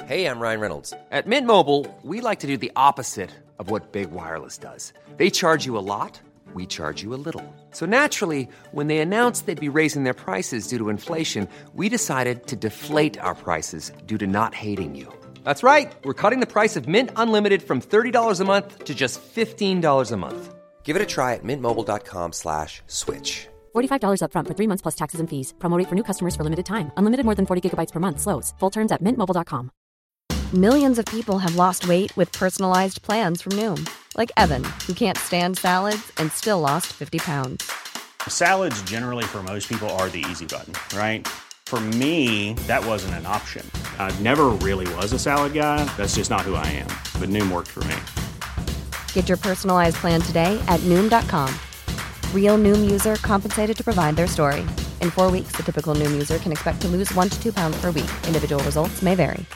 Hey, I'm Ryan Reynolds. At Mint Mobile, we like to do the opposite of what Big Wireless does. They charge you a lot, we charge you a little. So naturally, when they announced they'd be raising their prices due to inflation, we decided to deflate our prices due to not hating you. That's right. We're cutting the price of Mint Unlimited from $30 a month to just $15 a month. Give it a try at mintmobile.com/switch. $45 up front for 3 months plus taxes and fees. Promo rate for new customers for limited time. Unlimited more than 40 gigabytes per month. Slows full terms at mintmobile.com. Millions of people have lost weight with personalized plans from Noom. Like Evan, who can't stand salads and still lost 50 pounds. Salads generally for most people are the easy button, right? For me, that wasn't an option. I never really was a salad guy. That's just not who I am. But Noom worked for me. Get your personalized plan today at Noom.com. Real Noom user compensated to provide their story. In 4 weeks, the typical Noom user can expect to lose 1 to 2 pounds per week. Individual results may vary.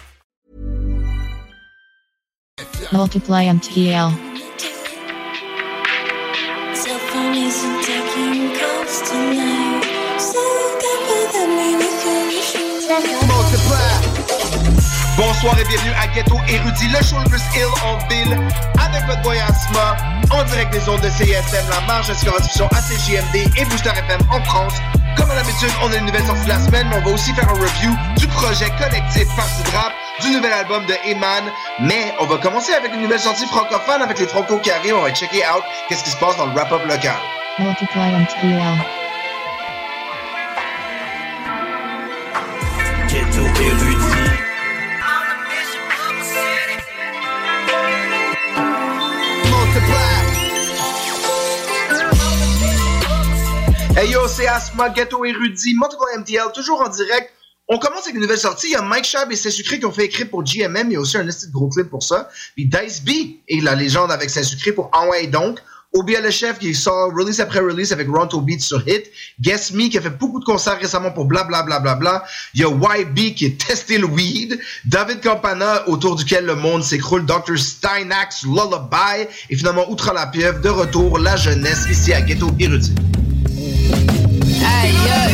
Multiply MTL. Cell phone isn't taking calls tonight, so get with me with your issues. Multiply. Bonsoir et bienvenue à Ghetto Érudit, le show le plus ill en ville, avec votre boy Asma, en direct des ondes de CISM, La Marge, ainsi qu'en diffusion à CJMD et Booster FM en France. Comme à l'habitude, on a une nouvelle sortie de la semaine, mais on va aussi faire un review du projet collectif Parti de Rap, du nouvel album de Eman. Mais on va commencer avec une nouvelle sortie francophone avec les Franco qui arrivent. On va checker out qu'est-ce qui se passe dans le wrap-up local. Multiply MTL. Ghetto Érudit. Hey yo, c'est Asma, Ghetto Érudit, Multiply MTL, toujours en direct. On commence avec une nouvelle sortie. Il y a Mike Shab et Saint-Sucré qui ont fait écrire pour GMM. Il y a aussi un esti de gros clip pour ça. Puis Dice B et la légende avec Saint-Sucré pour En ouais donc. Obia le chef qui sort release après release avec Ronto Beats sur Hit. Guess Me qui a fait beaucoup de concerts récemment pour blablabla. Il y a YB qui a testé le weed. David Campana autour duquel le monde s'écroule. Dr. Steinax, Lullaby. Et finalement Outre la pieuvre, de retour, la jeunesse ici à Ghetto Érudit. Aïe aïe.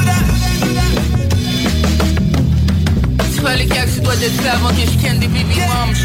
C'est pas les gars que ça doit être fait avant que je ken des baby moms.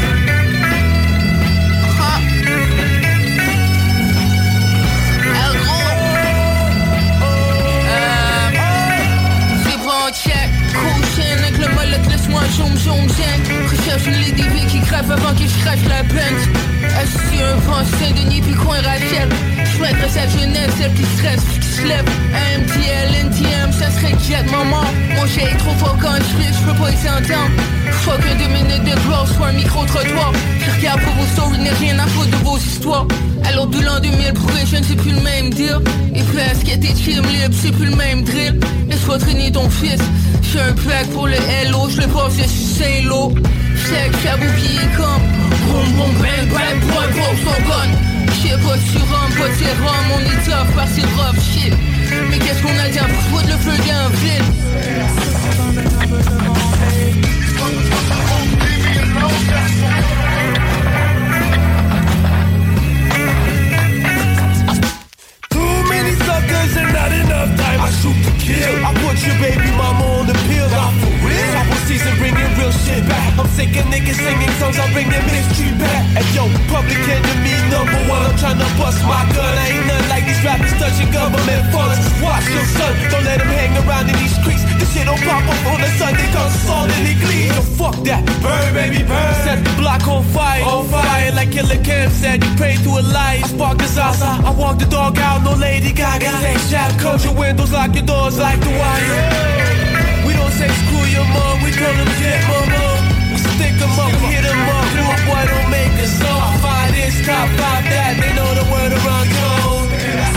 Check, cool chain avec le molette, laisse-moi zoom zen. Recherche une lady V qui crève avant que je crache la pente. Assis un pont Saint-Denis puis coin Rachel. J'mettrais sa jeunesse, celle qui stresse, qui se lève. AMTL, NTM, ça serait jet maman. Mon chien est trop fort quand j'peux pas y s'entendre. Fuck un 2 minutes de gloire sur un micro-trottoir. Je regarde pour vos stories, n'ai rien à foutre de vos histoires. Alors de l'an 2000, progression c'est plus le même deal. Et place qui était chill libre, c'est plus le même drill. Laisse-moi traîner ton fils. J'fais un pack pour le hello, j'le passe sur Saint-Lô. Check, j'abouille comme boum boum bang bang, boy boy son gun. J'sais pas si rhum, pas de sérum, on est tough par ces rough shit. Mais qu'est-ce qu'on a dit pour foutre le feu d'un ville? Too many suckers and not enough time. I shoot to kill. I put your baby mama on the pill. Not for real. Couple season bringing real shit back. I'm sick of niggas singing songs. I bring them mystery back. And yo, public enemy number one. I'm trying to bust my gun. I ain't nothing like these rappers touching government funds. Watch your son. Don't let him hang around in these streets. This shit don't pop up on a Sunday. Cause it's all in the glee. Yo, fuck that. Burn, baby, burn. Set the block on fire. On fire. Like Killer Cam said. You pray through a light. I spark the Zaza. I walk the dog out. No Lady Gaga. Say shot. Close your windows. Lock your doors like the wire. We don't say screw your mom. We call them jet mama. We stick them up. We hit them up. Little boy don't make us top 5 this, top 5 that. They know the word around town.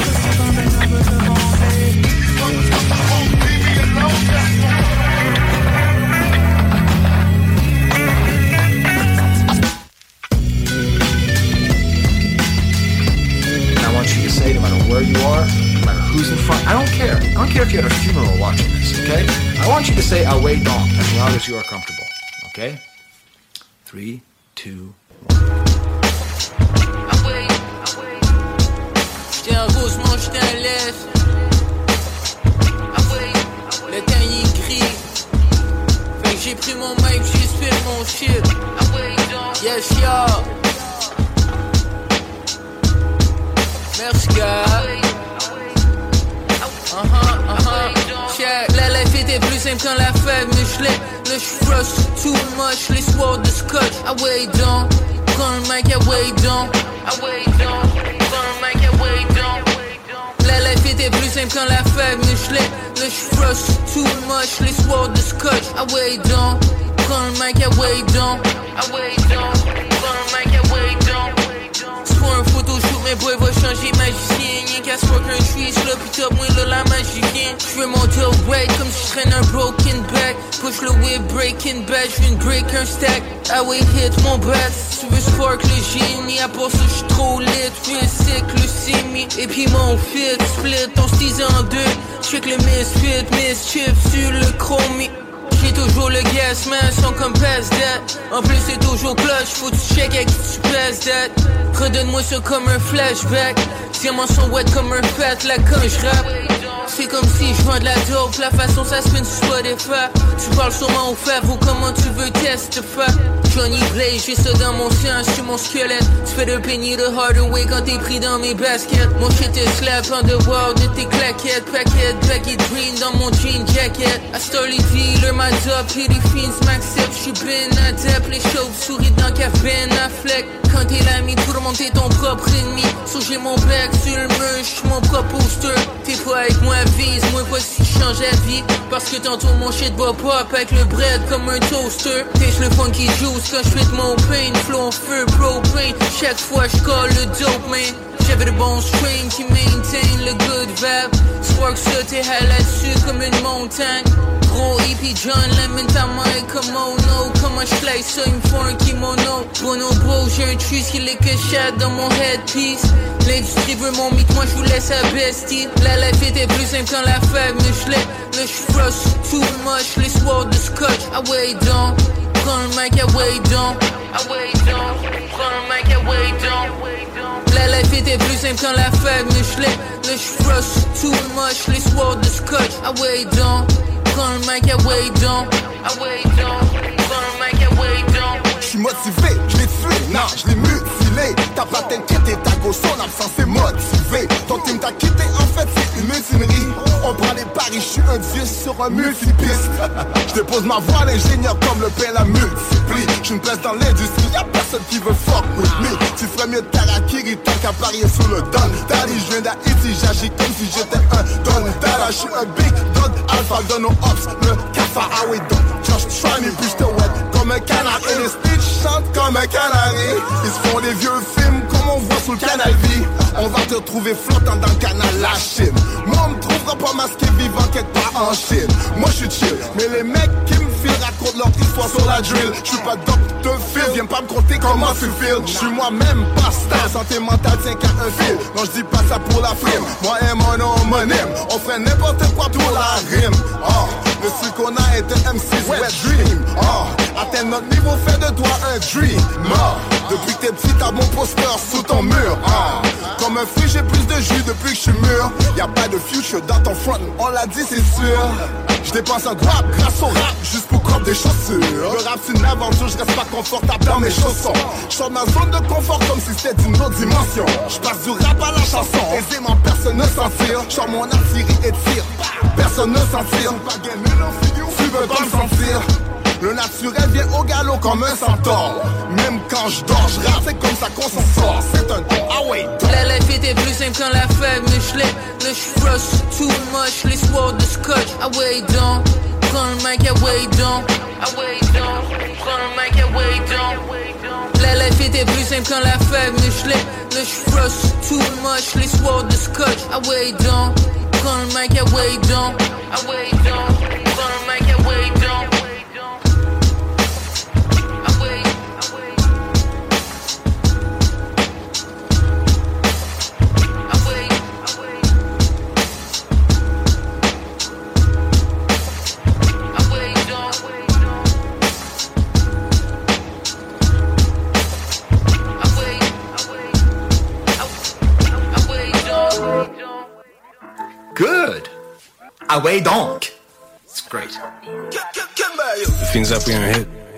I want you to say, no matter where you are, no matter who's in front, I don't care. I don't care if you're at a funeral watching this, okay? I want you to say, ah ouais donc, as long as you are comfortable, okay? 3, 2, 1. J'étais un rouge, j'étais un lèche. Le teint il est gris. Fait que j'ai pris mon mic, j'ai spit mon mon shit. Yes, y'all. Merci, gars. Check. La life était plus simple quand la fête me gelait. Là, j'suis frost too much. Les soirs de scotch. Ah ouais, donc. Prends le mic, ah ouais, donc. Ah ouais, donc. Prends le mic, ah ouais, donc. La life était plus simple quand la fête me gelait. Là, j'suis frost too much. Les soirs de scotch. Ah ouais, donc. Prends le mic, ah ouais, donc. Ah ouais, donc. Prends le mic, ah ouais, donc. C'est pour un photoshoot, mais boy va changer magicien. Y'en qu'à smoke un tree, slop it up, moi là la magie vient. J'veux monter au break comme si j'traîne un broken back. Push le whip, breaking bad, j'viens de break un stack. Ah ouais, hit mon bat, si tu veux spark le génie. À part ça, j'suis trop lit, j'veux cycle semi. Et puis mon fit, split, on se en deux. Check le misfit, mischief sur le chromie. J'ai toujours le gas, man, son comme pass that. En plus c'est toujours clutch, faut que tu check avec qui tu passes that. Redonne-moi ça comme un flashback. Tiens-moi son wet comme un fat, là quand j'rappe. C'est comme si j'vends de la dope, la façon ça spin sur Spotify. Tu parles sûrement au fave ou comment tu veux tester fa. Johnny Blaze, j'ai ça dans mon sang, sur mon squelette. Tu fais de penny the harder way quand t'es pris dans mes baskets. Mon shit est slap on the wall de tes claquettes. Packet green dans mon jean jacket. A story dealer, my top, et les fiends m'acceptent. J'suis ben adepte, les chauves-souris dans caf Ben Affleck. Quand t'es l'ami, tout le monde t'es ton propre ennemi. So j'ai mon bec sur le mur, j'suis mon propre poster. T'es pas avec moi, vise-moi pas si j'change la vie. Parce que tantôt mon shit va pop avec le bread comme un toaster. T'es le funky juice quand j'fais mon pain. Flow en feu, propane. Chaque fois j'colle le dope, man. J'avais de bons strings qui maintain le good vibe. Spark ça, t'es hell là-dessus comme une montagne. Gros hippie John Lemon, ta main comme mono. Comment j'claye ça, il me faut un kimono. Bono bro, j'ai un truc qui les cachette dans mon headpiece. L'industrie veut mon mythe, moi j'vous laisse à bestie. La life était plus simple quand la fête me gelait. Là j'suis frost too much, les soirs de scotch. Ah ouais donc, prends le mic, ah ouais donc. Ah ouais donc, prends le mic, ah ouais donc. La life était plus simple quand la fête me gelait. Là j'suis frost too much, les soirs de scotch. Ah ouais donc, prends le mic, ah ouais donc. Ah ouais donc, prends le mic, ah ouais donc. J'suis motivé, j'l'ai tué, non, j'l'ai mutilé. T'as pas t'inquiéter, ta go, son absence est motivée. Ton team t'a quitté, en fait c'est une mutinerie. On prend les paris, j'suis un dieu sur un multipiste. J'dépose ma voix à l'ingénieur comme le pain la multiplie. J'suis une place dans l'industrie, y'a personne qui veut fuck with me. Tu ferais mieux de Tarakiri tant qu'à parier sur le don. Daddy, j'viens d'Haïti, j'agis comme si j'étais un don. Dada, j'suis un big dog, alpha de nos ops. Le cafard, ah oui, donc, just try me, puis j'te wet comme un canard. Et les speech chantent comme un canari. Ils se font des vieux films comme on voit sous le canal V. On va te retrouver flottant dans le canal la Chine. Moi on me trouvera pas masqué vivant quelque part en Chine. Moi je suis chill, mais les mecs qui me filent racontent leur histoire sur la drill. Je suis pas Dr. Phil, viens pas me compter comment tu files. Je suis moi-même pas star, santé mentale tient qu'à un fil. Non je dis pas ça pour la frime, moi et mon homonyme. On ferait n'importe quoi pour la rime. Oh, le seul qu'on a est un M6 wet dream. Oh, atteindre notre niveau fait de toi un dream. Depuis que t'es petit t'as mon poster sous ton mur. Comme un fruit j'ai plus de jus depuis que je suis mûr. Y'a pas de future dans ton front, on l'a dit c'est sûr. Je dépense un guap grâce au rap juste pour crop des chaussures. Le rap c'est une aventure, je reste pas confortable dans mes chaussons. Je sors de ma zone de confort comme si c'était d'une autre dimension. Je passe du rap à la chanson, aisément personne ne s'en tire. Je sors mon artillerie et tire, personne ne s'en tire. Tu veux pas me sentir. Le naturel vient au galop comme un centaure. Même quand je dors, je rappe, c'est comme ça qu'on s'en sort. C'est un don, ah ouais. La life était plus simple quand la fête me gelait. Là j'suis frost too much, les soirs de scotch. Ah ouais donc, prends le mic, ah ouais donc. Ah ouais donc, prends le mic, ah ouais donc. La life était plus simple quand la fête me gelait. Là j'suis frost too much, les soirs de scotch. Ah ouais donc, prends le mic, ah ouais donc. Ah ouais donc, prends le mic, ah ouais donc. Good. Ah ouais donc. It's great. The things up in your head.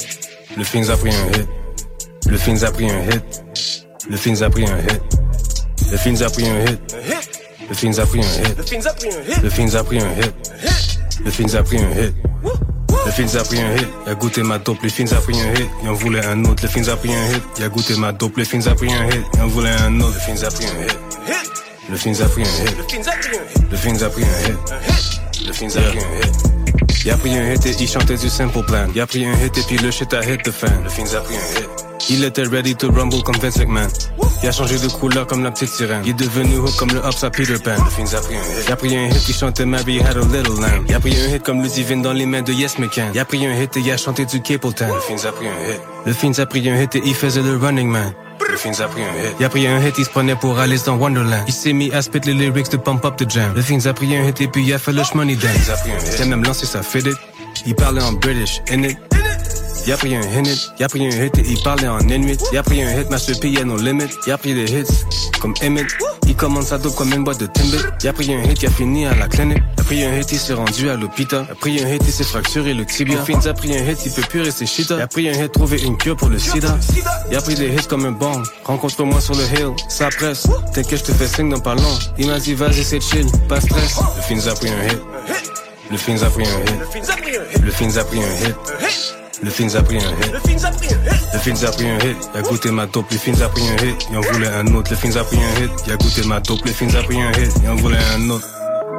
Le Fins a pris un hit. Le Fins a pris un hit. Le Fins a pris un hit. Le Fins a pris un hit. Le Fins a pris un hit. Le Fins a pris un hit. Le Fins a pris un hit. Le Fins a pris un hit. Y'a goûté ma dope. Le Fins a pris un hit. Il en voulait un autre. Le Fins a pris un hit. Y'a goûté ma dope. Le Fins a pris un hit. Il en voulait un autre. Le Fins a pris un hit. Le Fins a pris un hit. Le Fins a pris un hit. Le Fins a pris un hit. Il a pris un hit et il chantait du Simple Plan. Il a pris un hit et puis le shit a hit the fan. Le Fins a pris un hit. Il était ready to rumble comme Vince McMahon. Il a changé de couleur comme la petite sirène. Il est devenu hook comme le Hops à Peter Pan. Le Fins a pris un hit. Il a pris un hit qui chantait Mary Had a Little Lamb. Il a pris un hit comme Ludivine dans les mains de Yes McCann. Il a pris un hit et il a chanté du Capleton. Le Fins a pris un hit. Le Fins a pris un hit et il faisait le Running Man. Le Fins a pris un hit. Il a pris un hit, il se prenait pour Alice dans Wonderland. Il s'est mis à spit les lyrics de Pump Up the Jam. Le Fins a pris un hit et puis il a fait le Shmoney Dance. Il a pris un hit. Il a même lancé sa fit it. Il parlait en British, in it. Il a pris un hit, il a pris un hit et il parlait en Inuit. Il a pris un hit, Master P, y'a no limit. Il a pris des hits, comme Emmett. Il commence sa dope comme une boîte de Timbit. Il a pris un hit, il a fini à la clinique. Il a pris un hit, il s'est rendu à l'hôpital. Il a pris un hit, il s'est fracturé le tibia. Fins a pris un hit, il peut plus rester shita. Il a pris un hit, trouver une cure pour le sida. Il a pris des hits comme un bomb. Rencontre-moi sur le hill, ça presse. T'inquiète, je te fais signe dans pas long. Il m'a dit, vas-y, c'est chill, pas stress. Le Fins a pris un hit. Le Fins a pris un hit. Le Fins a pris un hit. Le Fins a pris un hit. Le Fins a pris un hit. Il a goûté ma dope. Le Fins a pris un hit. Il en voulait un autre. Le Fins a pris un hit. Il a goûté ma dope. Le Fins a pris un hit. Il en voulait un autre.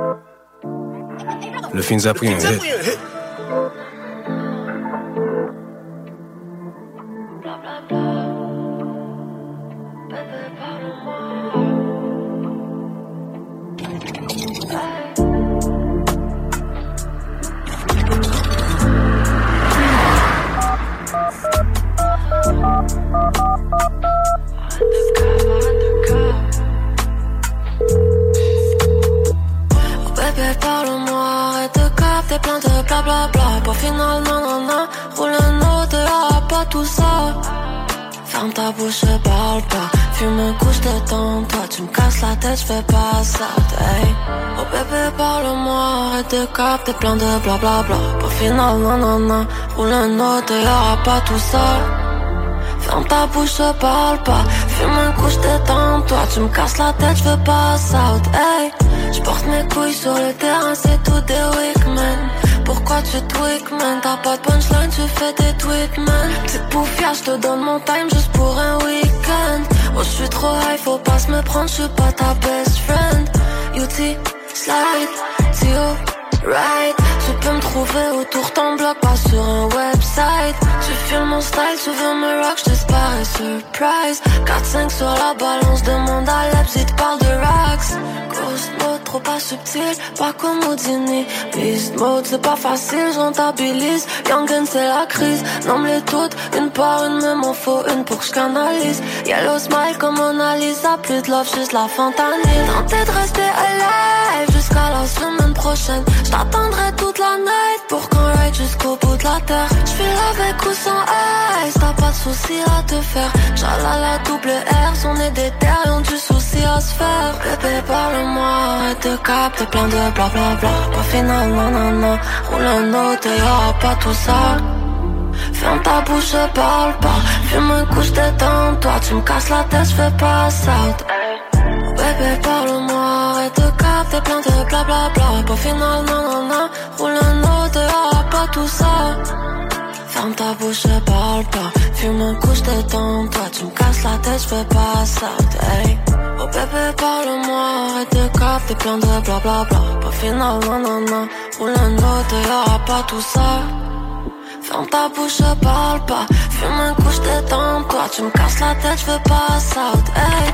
Le Fins a pris un hit. T'es plein de blablabla, pas final, nanana. Roule un autre, y'a pas tout ça. Ferme ta bouche, parle pas. Fume un coup, j't'attends. Toi, tu me casses la tête, j'fais pas ça. Hey. Oh bébé, parle-moi, arrête de cap. T'es plein de blablabla, pas final, nanana. Roule un autre, y'a pas tout ça. Ferme ta bouche, parle pas. Fume un coup, j't'attends. Toi, tu me casses la tête, j'fais pas ça. Hey. J'porte mes couilles sur le terrain, c'est tout des weekmen. Pourquoi tu tweak, man? T'as pas de punchline, tu fais des tweets, man. Petite bouffière, j'te donne mon time juste pour un week-end. Oh, j'suis trop high, faut pas se me prendre, j'suis pas ta best friend. UT, slide, Tio, ride. Tu peux me trouver autour ton bloc, pas sur un website. Tu files mon style, tu veux me rock, j't'espère surprise. 4-5 sur la balance, demande à Leipzig, parle de racks. Ghost mode, trop pas subtil, pas comme Houdini. Beast mode, c'est pas facile, j'rentabilise. Young'un, c'est la crise, nomme-les toutes, une par une, même en faut une pour que j'canalise. Yellow smile comme Mona Lisa, plus de love, juste la fentanyl. Tenté de rester alive jusqu'à la semaine prochaine. J't'attendrai toute la night pour qu'on ride jusqu'au bout de la terre. J'file avec ou sans ice, t'as pas de soucis à te faire. J'alala double R, on est des terres et ont du souci à se faire. Bébé, parle-moi, arrête de cap, t'es plein de blablabla. Pas final, nanana, roule un autre, y'aura pas tout ça. Ferme ta bouche, parle pas. Fume un coup, j't'étends. Toi, tu me casses la tête, j'fais pas ça. Bébé, parle-moi, arrête de cap, t'es plein de blablabla. Pas final, nanana, roule un autre, y'aura pas tout ça. Ferme ta bouche, parle pas. Fume un coup, j't'étends. Toi, tu me casses la tête, j'fais pas ça. Hey. Oh bébé, parle-moi, arrête de cap, t'es plein de blablabla. Pas final, nanana, roule un autre, y'aura pas tout ça. Ferme ta bouche, parle pas. Fume un coup, j't'étends. Toi, tu me casses la tête, j'fais pas ça. Hey.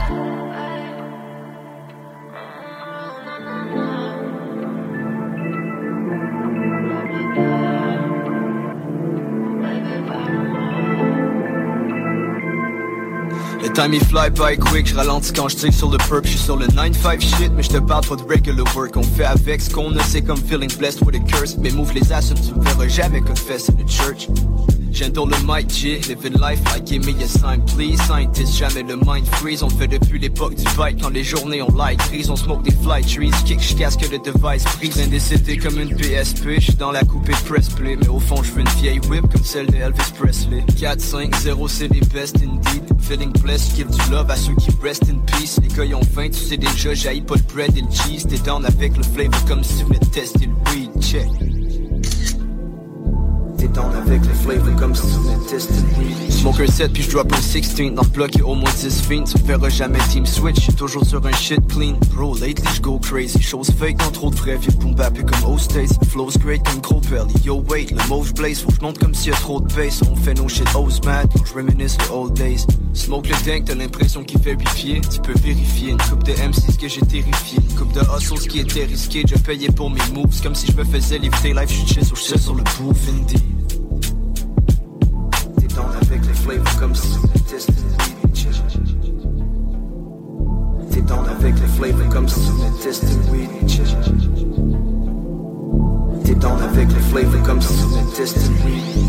Le time il fly by quick, j'ralentis quand j'tire sur le perp, j'suis sur le 9-5 shit, mais j'te parle pas de regular work. On fait avec ce qu'on a, c'est comme feeling blessed with a curse. Mes moves les assument, tu me verras jamais confess in the church. J'endure le mic G, living life like give me a sign please. Scientist, jamais le mind freeze. On le fait depuis l'époque du bike. Quand les journées ont light grise, on smoke des fly trees. Kick, j'casse que le device prise. Indécédé comme une PSP. J'suis dans la coupée press play. Mais au fond j'veux une vieille whip comme celle de Elvis Presley. 4-5-0 c'est les best indeed. Feeling blessed, give du love à ceux qui rest in peace. Les gars ils ont faim, tu sais déjà, j'haïs pas le bread et le cheese. T'es down avec le flavor comme si tu venais de tester le weed, check. T'es down avec le flavor comme si tu venais de tester le weed. Smoke un 7 puis j'drop un 16. Dans le bloc y'a au moins 10 fiends. Tu me verras jamais team switch, j'suis toujours sur un shit clean. Bro, lately j'go crazy. Chose fake dans trop de vrais vieux boom bap comme Ostace. Flows great comme gros belly. Yo wait, le mauve blaze. Faut j'monte comme s'il y a trop de bass. On fait nos shit O's mad quand j'reminisce the old days. Smoke le dank, t'as l'impression qu'il fait 8 pieds. Tu peux vérifier une coupe de M6 que j'ai terrifié. Une coupe de hustles qui était risqué. Je payais pour mes moves comme si je me faisais livrer life. J'suis chill sur le bouffe indeed. T'es down avec les flavors comme si tu testais le weed. T'es down avec les flavors comme si tu testais le weed. T'es down avec les flavors comme si tu testais le weed.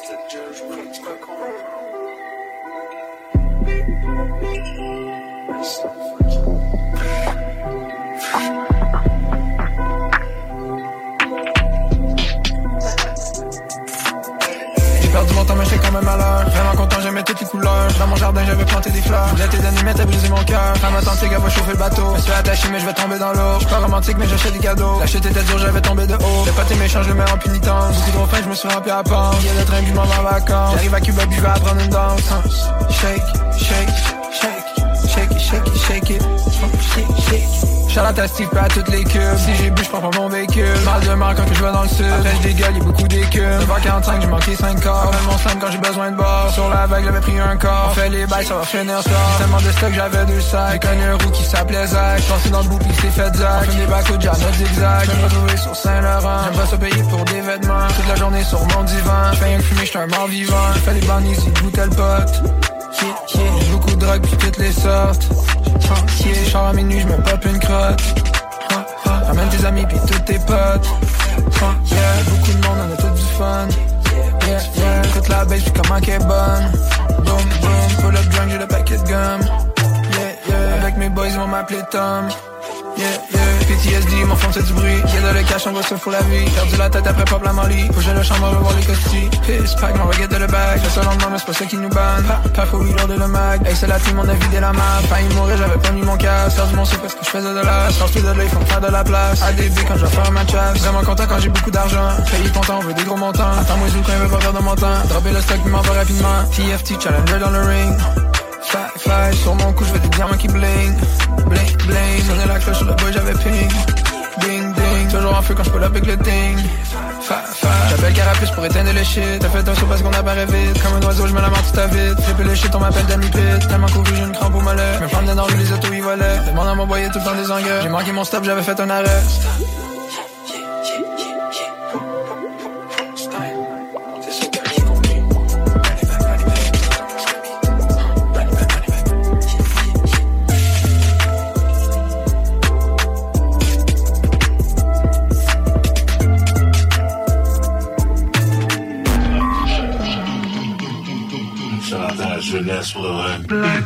J'ai perdu mon temps mais j'étais quand même à l'heure. Vraiment content, j'aimais toutes les couleurs. Dans mon jardin j'avais planté des fleurs. L'été d'animé t'as brisé mon cœur. Femme authentique elle va chauffer le bateau. Je suis attaché mais je vais tomber dans l'eau. J'suis pas romantique mais j'achète des cadeaux. La chute était dure, j'avais tombé de haut. Le pâté méchant je le mets en pénitence. Beaucoup trop faim, je me suis rempli à pente. Il y a le train puis je m'en vais en vacances. J'arrive à Cuba puis je vais apprendre une danse. Shake, shake, shake, shake it, shake it, shake it. Shake, shake. Shout-out à Steve, pas à toutes les cubes. Si j'ai bu, j'prends pas mon véhicule. Mal de mer quand que je vais dans le sud. Après j'dégueule, y'a beaucoup d'écumes. 9h45, j'ai manqué 5 corps. Même mon slam quand j'ai besoin de bord. Sur la vague, j'avais pris un corps. On fait les bails, ça va finir ça. Tellement de stock, j'avais 2 sacs. J'ai connu un roux qui s'appelait Zach. J'passais dans le bout pis c'est fait Zach. J'fume des bacs au jar, notre zigzag. J'vais me retrouver sur Saint-Laurent. J'aime pas se payer pour des vêtements. Toute la journée sur mon divan. J'fais rien que fumer, j'suis un mort vivant. J'fais des bandes ici, goûter le pote. J'ai beaucoup de drogue pis toutes les sortes. J'sors à minuit, j'me pop une crotte. Ramène tes amis pis tous tes potes. Yeah, beaucoup de monde, on a tout du fun. Yeah, yeah, écoute la bass pis comment qu'elle est bonne. Boom, boom, pull up drunk, j'ai le paquet de gomme. Yeah, yeah, avec mes boys ils vont m'appeler Tom. Yeah, yeah, PTSD, mon fond c'est du bruit. Y'a de le cash, on va se pour la vie. Perdu la tête après pop la Molly. Faut que j'aille le chambre, on va voir les costis. Piss pack, on va get de le bag. Fais ça lendemain, mais c'est pas ça qui nous banne. Pas faut reload de le mag. Hey, c'est la team, on a vidé la map. Failli mourir, j'avais pas mis mon casque. Perdu mon saut parce que j'faisais de l'as. Sors plus de là, ils font faire de la place. ADB quand je vais faire ma chasse. Vraiment content quand j'ai beaucoup d'argent. Payé content, on veut des gros montants. Attends-moi zoom quand il veut pas perdre mon temps. Dropper le stock, il m'en va rapidement. TFT, challenger dans le ring. Fly, sur mon cou, j'vais des diamants qui bling. Bling, bling, sonnait la cloche sur le boy, j'avais ping. Ding, ding, toujours en feu quand j'pull up avec le ding. J'appelle Carapuce pour éteindre le shit. T'as fait un saut parce qu'on apparaît vite. Comme un oiseau, j'me la mort tout à vite. Flipper le shit, on m'appelle Danny Pitt. Tellement couru, j'ai une crampe au mollet. J'me plante dans les autos, ils volaient. Demande à mon boy, tout le temps des engueules. J'ai manqué mon stop, j'avais fait un arrêt. Jeunesse pour le rêve.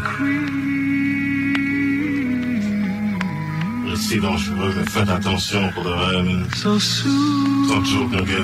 Le si dangereux, mais faites attention pour le rêve. 30 jours qu'on gagne.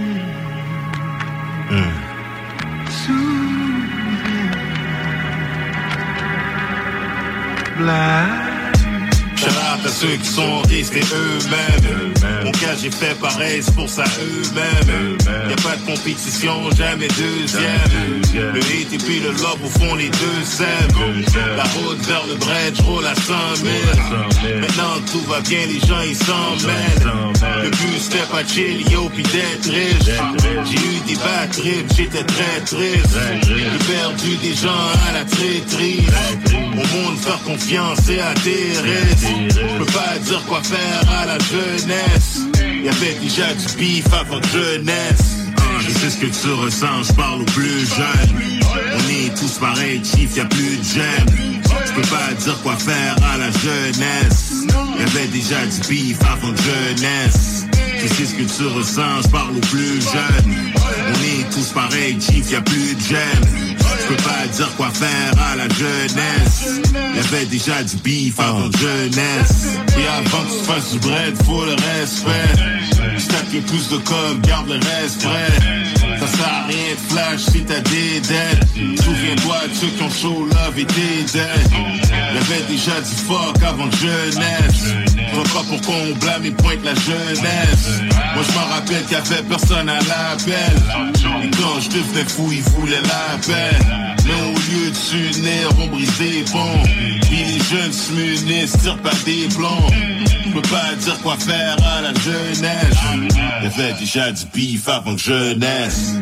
Shout-out à ceux qui sont restés eux-mêmes. Mon cas j'ai fait pareil, c'est pour ça eux-mêmes. Y'a pas de compétition, jamais deuxième. Le hit et puis le love au fond les deux s'aiment. La route vers le bridge roule à 100 000. Maintenant tout va bien, les gens ils s'en mêlent. Le but c'était pas chill, yo pis d'être riche. J'ai eu des bad trips, j'étais très triste. J'ai perdu des gens à la traîtrise. Au monde faire confiance et atterrir. Je peux pas dire quoi faire à la jeunesse. Y'avait déjà du bif avant jeunesse. Je sais ce que tu ressens, je parle aux plus jeunes. On est tous pareils, chief, y'a plus de gêne. Je peux pas dire quoi faire à la jeunesse. Y'avait déjà du bif avant jeunesse. Je sais ce que tu ressens, je parle aux plus jeunes. On est tous pareils, chief, y'a plus de gêne. Je peux pas dire quoi faire à la jeunesse. Y'avait déjà du bif avant jeunesse. Et avant que tu fasses du bread, faut le respect. J'tape le plus de com, garde le reste prêt. Ça sert à rien de flash si t'as des dettes. Souviens-toi de ceux qui ont show love et des dettes. Y'avait déjà du fuck avant jeunesse. Je vois pas pourquoi on blâme et pointe la jeunesse. Moi je m'en rappelle qu'il y avait personne à l'appel. Et quand je devenais fou, ils voulaient la paix. Mais au lieu de s'unir, on brise des ponts. Puis les jeunes se munissent, tirent pas des plombs. Je peux pas dire quoi faire à la jeunesse. Y'avait déjà du bif avant jeunesse.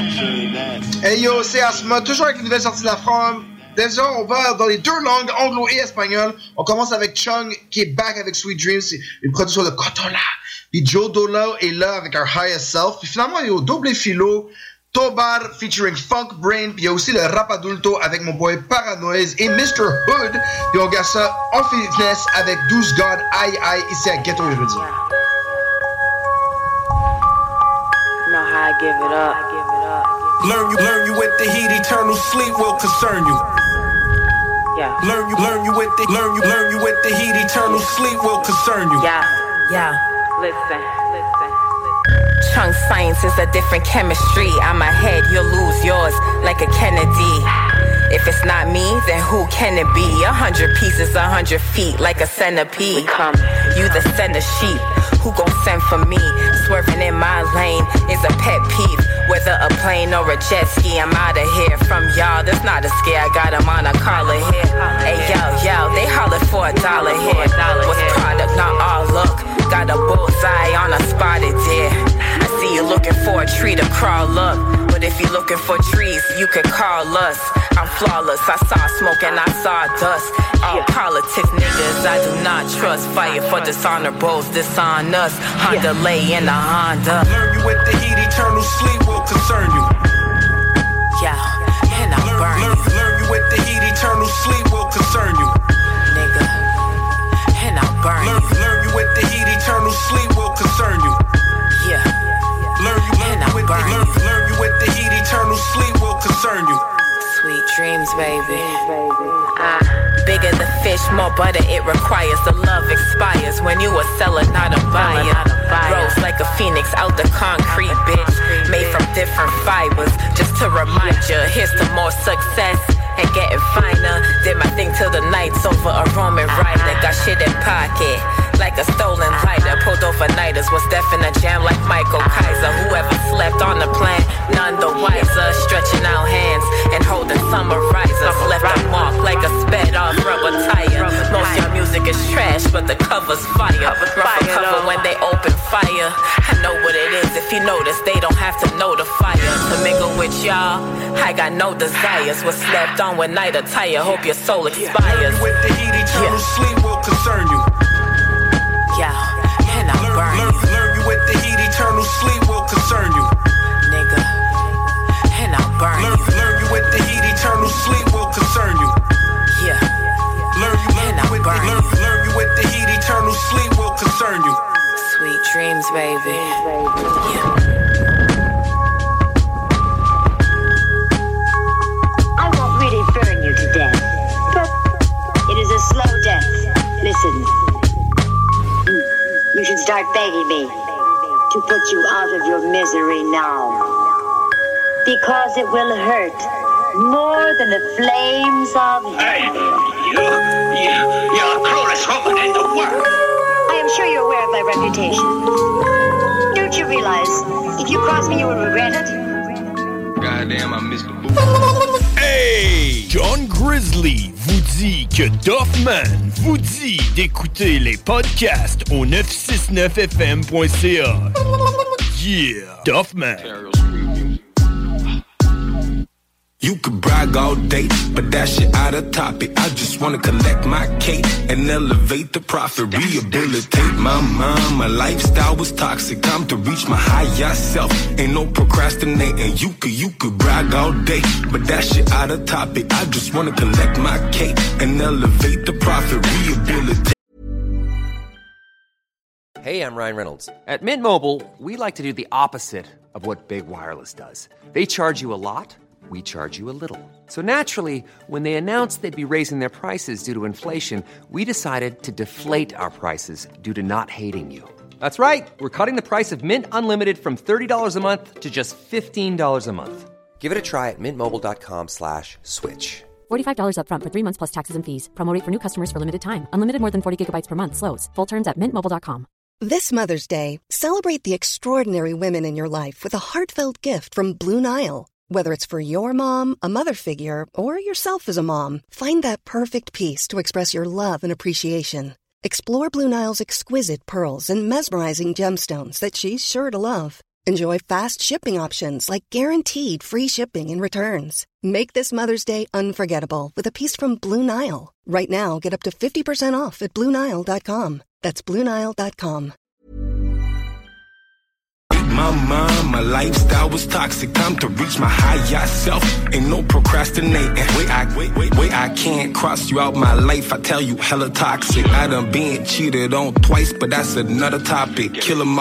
Hey yo, c'est Asma, toujours avec une nouvelle sortie de la France. Déjà, on va dans les deux langues, anglo et espagnol. On commence avec Chung, qui est back avec Sweet Dreams, c'est une production de Cotola. Puis Joe Dolo est là avec Our Highest Self. Puis finalement, il y a au double filo, Tobar featuring Funk Brain. Puis il y a aussi le rap adulto avec mon boy Paranoise et Mr. Hood. Puis on garde ça en finesse avec 12 God Aïe Aïe ici à Ghetto Érudit. Know how I give it up. Learn you with the heat, eternal sleep will concern you. Yeah. Learn you with the heat, eternal sleep will concern you. Yeah. Listen. Chunk science is a different chemistry. I'm ahead, you'll lose yours like a Kennedy. If it's not me, then who can it be? 100 pieces, 100 feet, like a centipede. You the center sheep, who gon' send for me? Swerving in my lane is a pet peeve. Whether a plane or a jet ski, I'm outta here. From y'all, that's not a scare, I got 'em on a collar here. Hey yo, they holler for $1 here. What's product, not all look. Got a bullseye on a spotted deer. I see you looking for a tree to crawl up, but if you're looking for trees, you can call us. I'm flawless, I saw smoke and I saw dust. All politics niggas I do not trust. Fire for dishonorables, dishon us. Honda lay in the Honda. Learn you with the heat, eternal sleep will concern you. Yeah, and I burn you. Learn you with the heat, eternal sleep will concern you. Nigga, and I burn you. Learn you with the heat, eternal sleep will concern you. Yeah, learn you with the heat, eternal sleep will concern you. Sweet dreams, baby. Bigger the fish, more butter it requires. The love expires when you a seller, not a buyer. Rose like a phoenix out the concrete, bitch. Made from different fibers, just to remind you. Here's to more success and getting finer. Did my thing till the night's over. A Roman rider, got shit in pocket like a stolen lighter. Pulled overnighters, was deaf in a jam like Michael Kaiser. Whoever slept on the plan, none the wiser. Stretching out hands and holding summarizers. Left a mark like a sped off rubber tire. Most your music is trash, but the cover's fire. Rough cover when they open fire. I know what it is. If you notice, they don't have to know the fire. To mingle with y'all, I got no desires. Was slept on with night attire. Hope your soul expires. With the heat, eternal sleep will concern you. Yeah, and I burn you. Learn you with the heat, eternal sleep will concern you. Nigga, and I burn you. Learn you with the heat, eternal sleep will concern you. Yeah, learn you with the heat, eternal sleep will concern you. Sweet dreams, baby. Yeah. I won't really burn you to death, but it is a slow death. Listen. You should start begging me to put you out of your misery now. Because it will hurt more than the flames of hell. Hey, you're the cruelest woman in the world. I am sure you're aware of my reputation. Don't you realize if you cross me, you will regret it? Goddamn, I missed the boot. Hey! John Grizzly vous dit que Duffman vous dit d'écouter les podcasts au 969fm.ca. Yeah! Duffman. You could brag all day, but that shit out of topic. I just wanna collect my cake and elevate the profit. Rehabilitate my mind, my lifestyle was toxic. Time to reach my higher self. Ain't no procrastinating. You could brag all day, but that shit out of topic. I just wanna collect my cake and elevate the profit. Rehabilitate. Hey, I'm Ryan Reynolds. At Mint Mobile, we like to do the opposite of what Big Wireless does. They charge you a lot. We charge you a little. So naturally, when they announced they'd be raising their prices due to inflation, we decided to deflate our prices due to not hating you. That's right. We're cutting the price of Mint Unlimited from $30 a month to just $15 a month. Give it a try at mintmobile.com/switch. $45 up front for 3 months plus taxes and fees. Promo rate for new customers for limited time. Unlimited more than 40 gigabytes per month. Slows full terms at mintmobile.com. This Mother's Day, celebrate the extraordinary women in your life with a heartfelt gift from Blue Nile. Whether it's for your mom, a mother figure, or yourself as a mom, find that perfect piece to express your love and appreciation. Explore Blue Nile's exquisite pearls and mesmerizing gemstones that she's sure to love. Enjoy fast shipping options like guaranteed free shipping and returns. Make this Mother's Day unforgettable with a piece from Blue Nile. Right now, get up to 50% off at BlueNile.com. That's BlueNile.com. My mind, my lifestyle was toxic. Time to reach my higher self. Ain't no procrastinating. Wait, I can't cross you out my life. I tell you, hella toxic. I done been cheated on twice, but that's another topic. Kill 'em all.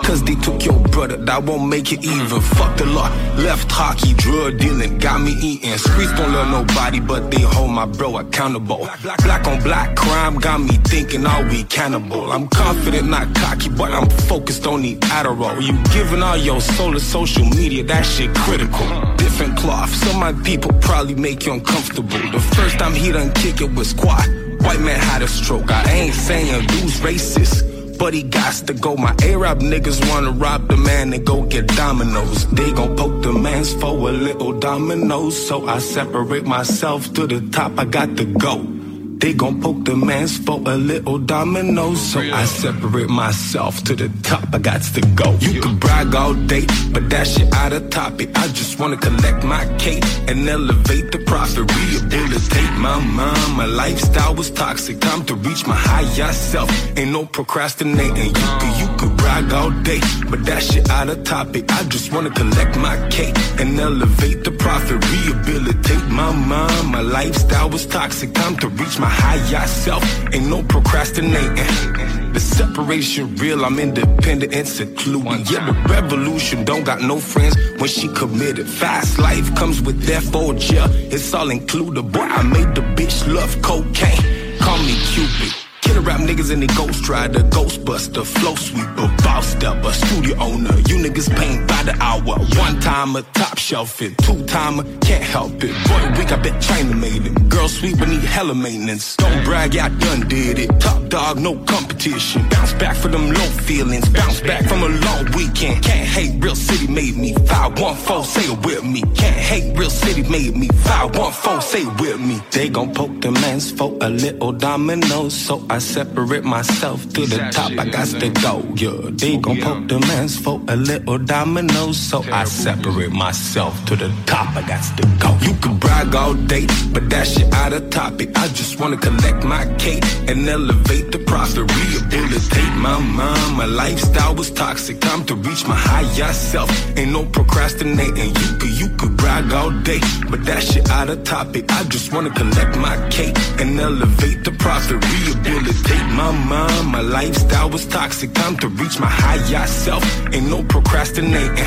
cause they took your brother, that won't make it even. Fuck the law, left hockey, drug dealing, got me eating. Streets don't love nobody, but they hold my bro accountable. Black on black crime got me thinking, are we cannibal? I'm confident, not cocky, but I'm focused on the Adderall. You giving all your soul to social media, that shit critical. Different cloth, some of my people probably make you uncomfortable. The first time he done kick it was squat. White man had a stroke. I ain't saying dude's racist, but he gots to go. My Arab niggas wanna rob the man and go get dominoes. They gon' poke the mans for a little dominoes. So I separate myself to the top, I got to go. They gon' poke the mans for a little dominoes. So I separate myself to the top, I got to go. You can brag all day, but that shit out of topic. I just wanna collect my cake and elevate the profit. Rehabilitate my mind, my lifestyle was toxic. Time to reach my higher self, ain't no procrastinating. You could brag all day, but that shit out of topic. I just wanna collect my cake and elevate the profit. Rehabilitate my mind, my lifestyle was toxic. Time to reach my higher self, ain't no procrastinating. The separation real, I'm independent and secluded. Yeah, the revolution don't got no friends when she committed. Fast life comes with death, oh yeah, it's all included. Boy, I made the bitch love cocaine, call me Cupid. Killer rap niggas and they ghost rider, ghostbuster, flow sweeper, boss stepper, studio owner. You niggas paying by the hour. One timer, top shelf it. Two timer, can't help it. Boy, weak, I bet China made it. Girl sweet, but need hella maintenance. Don't brag, yeah, I done did it. Top dog, no competition. Bounce back for them low feelings. Bounce back from a long weekend. Can't hate, real city made me. 514, say it with me. Can't hate, real city made me. 514, say it with me. They gon' poke the mans for a little dominoes. So I separate myself to the top, I got to go, yeah. They gon' poke the mans for a little domino, so I separate myself to the top, I got to go. You can brag all day, but that shit out of topic. I just wanna collect my cake and elevate the profit. Rehabilitate my mind, my lifestyle was toxic. Time to reach my higher self, ain't no procrastinating. You could brag all day, but that shit out of topic. I just wanna collect my cake and elevate the profit. Rehabilitate my mind, my lifestyle was toxic. Time to reach my higher self, ain't no procrastinating.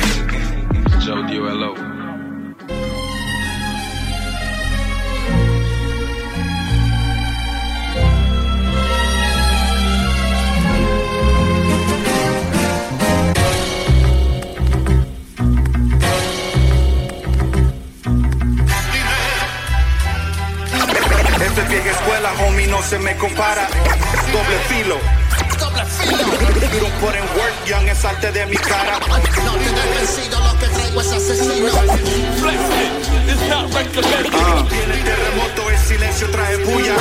Joe Duello. Esta es vieja escuela, homie, no se me compara. Doble filo. You don't put in work, young, es arte de mi cara. No te des vencido, lo que traigo es asesino. Tiene terremoto, el silencio trae bulla.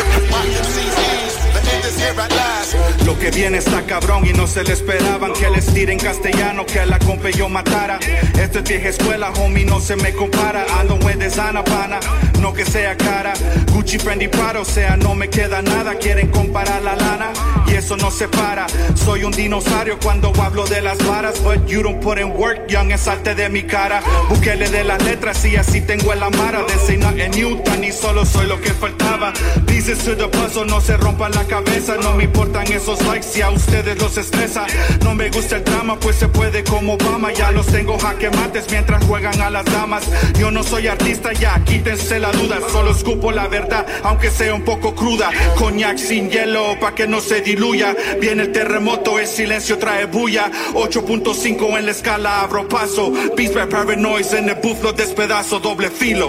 Lo que viene está cabrón y no se le esperaban que les tire en castellano, que a la compa yo matara. Esto es vieja escuela, homie, no se me compara. Ando en desana, pana, no que sea cara. Gucci, Fendi, Prada, o sea, no me queda nada. Quieren comparar la lana y eso no se para. Soy un dinosaurio cuando hablo de las varas, but you don't put in work, young, es arte de mi cara. Búsquele de las letras y así tengo el amara. De say not en Newton y solo soy lo que faltaba. Pieces to the puzzle, no se rompan la cabeza. No me importan esos likes si a ustedes los estresa. No me gusta el drama, pues se puede como Obama. Ya los tengo jaque mates mientras juegan a las damas. Yo no soy artista, ya quítense la duda. Solo escupo la verdad, aunque sea un poco cruda. Coñac sin hielo, pa' que no se diluya. Viene el terremoto, el silencio trae bulla. 8.5 en la escala, abro paso. Beats by Paranoids en el booth los despedazo. Doble filo.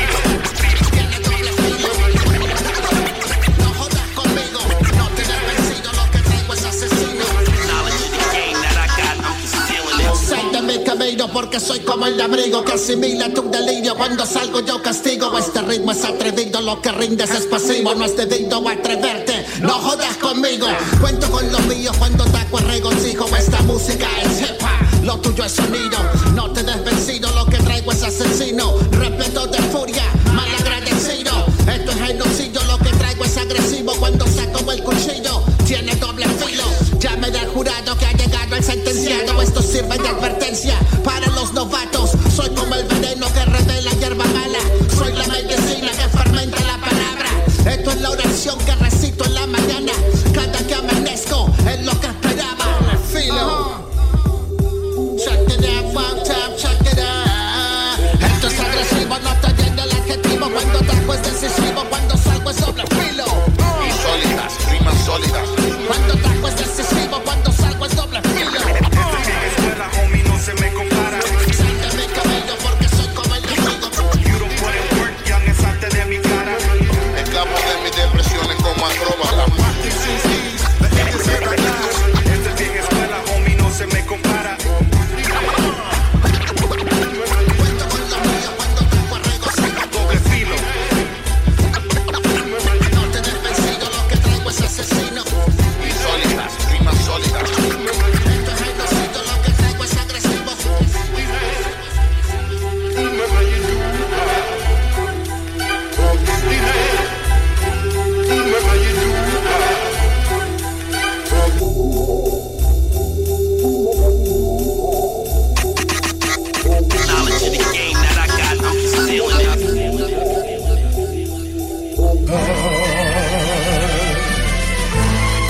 Porque soy como el abrigo que asimila tu delirio. Cuando salgo yo castigo. Este ritmo es atrevido, lo que rindes es pasivo. No es debido a atreverte, no jodas conmigo. Cuento con los míos cuando taco el regocijo. Esta música es hip hop, lo tuyo es sonido. No te des vencido, lo que traigo es asesino. Repleto de furia, mal agradecido. Esto es genocidio, lo que traigo es agresivo. Cuando saco el cuchillo, tiene doble filo. Llame del jurado que ha llegado el sentenciado. Esto sirve de advertencia para los novatos. Soy como el veneno que revela hierba mala. Soy la medicina que fermenta la palabra. Esto es la oración que recito en la mañana. Cada que amanezco es lo que esperaba. Filo.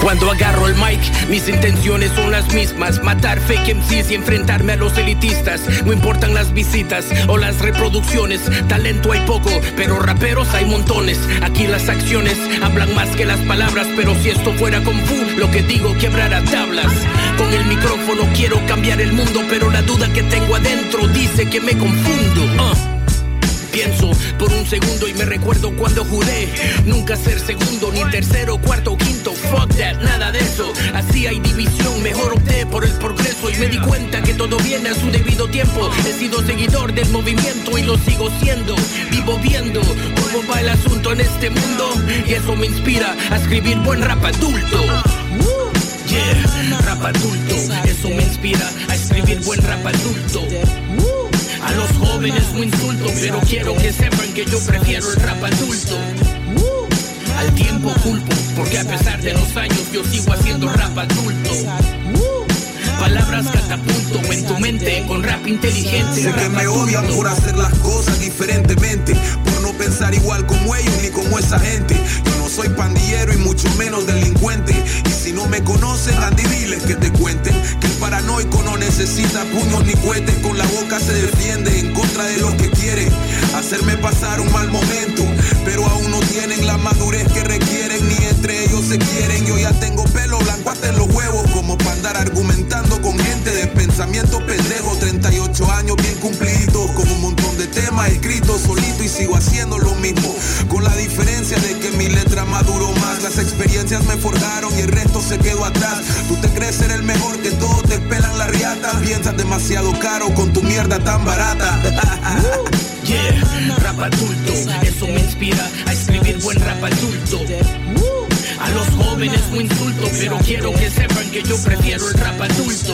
Cuando agarro el mic, mis intenciones son las mismas: matar fake MCs y enfrentarme a los elitistas. No importan las visitas o las reproducciones. Talento hay poco, pero raperos hay montones. Aquí las acciones hablan más que las palabras, pero si esto fuera Kung Fu, lo que digo quebrará tablas. Con el micrófono quiero cambiar el mundo, pero la duda que tengo adentro dice que me confundo. Pienso por un segundo y me recuerdo cuando juré nunca ser segundo, ni tercero, cuarto o quinto. Fuck that, nada de eso. Así hay división, mejor opté por el progreso. Y me di cuenta que todo viene a su debido tiempo. He sido seguidor del movimiento y lo sigo siendo. Vivo viendo cómo va el asunto en este mundo, y eso me inspira a escribir buen rap adulto. Yeah, rap adulto. Eso me inspira a escribir buen rap adulto. A los jóvenes no insulto, pero quiero que sepan que yo prefiero el rap adulto. Al tiempo culpo, porque a pesar de los años yo sigo haciendo rap adulto. Palabras catapulto en tu mente con rap inteligente. Sé que me odian por hacer las cosas diferentemente, por no pensar igual como ellos ni como esa gente. Yo no soy pandillero y mucho menos delincuente. Y si no me conocen, Andy, diles que te cuenten que el paranoico no necesita puños ni cohetes. Con la boca se defiende en contra de los que quieren hacerme pasar un mal momento, pero aún no tienen la madurez que requieren, ni entre ellos se quieren. Yo ya tengo pelo blanco hasta en los huevos, como para andar argumentando con gente de pensamiento pendejo. 38 años bien cumplidos, con un montón de temas escritos solito, y sigo haciendo lo mismo, con la diferencia de que mi letra maduró más. Las experiencias me forjaron y el resto se quedó atrás. Tú te crees ser el mejor, que todos te pelan la riata. Piensas demasiado caro con tu mierda tan barata. Yeah, rap adulto. Eso me inspira a escribir buen rap adulto. A los jóvenes no insulto, pero quiero que sepan que yo prefiero el rap adulto.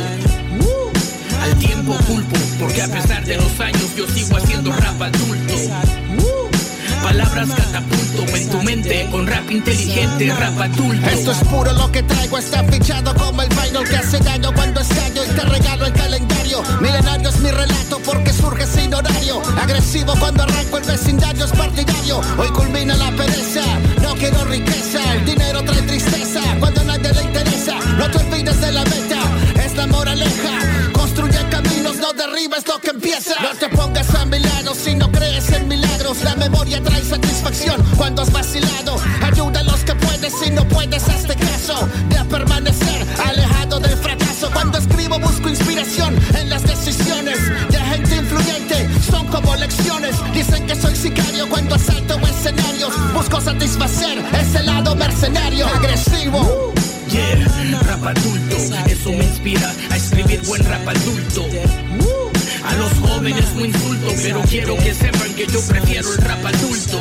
Al tiempo culpo, porque a pesar de los años yo sigo haciendo rap adulto. Palabras catapulto en tu mente con rap inteligente, rap adulto. Esto es puro lo que traigo, está fichado como el vinyl que hace daño cuando estallo y te regalo el calendario. Milenario es mi relato porque surge sin horario. Agresivo cuando arranco, el vecindario es partidario. Hoy culmina la pereza, no quiero riqueza. El dinero trae tristeza cuando a nadie le interesa. No te olvides de la meta, es la moraleja. Construye caminos, no derribes lo que empieza. No te pongas a mi lado si no crees en milagros. La memoria trae satisfacción cuando has vacilado. Ayuda a los que puedes, si no puedes hazte caso. De permanecer alejado del fracaso. Cuando escribo busco inspiración en las decisiones de gente influyente, son como lecciones. Dicen que soy sicario cuando asalto escenarios. Busco satisfacer ese lado mercenario, agresivo. Yeah, rap adulto. Eso me inspira a escribir buen rap adulto. A los jóvenes no insulto, pero quiero que sepan que yo prefiero el rap adulto.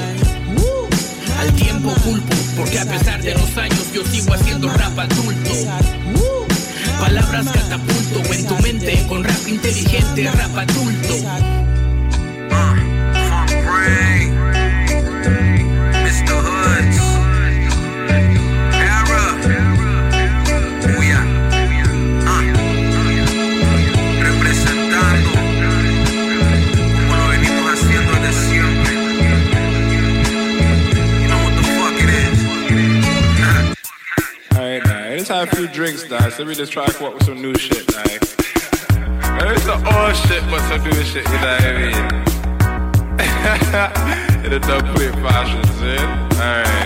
Al tiempo culpo, porque a pesar de los años yo sigo haciendo rap adulto. Palabras catapulto en tu mente con rap inteligente, rap adulto. Mr. Hoods, Era, Uya, representando como lo venimos haciendo desde siempre. You know what the fuck it is. Alright, man. Let's have a few drinks, now. So we just try to come up with some new shit, like. It's some old shit, but some new shit, you know what I mean? In a dumb quick fashion, see? Alright.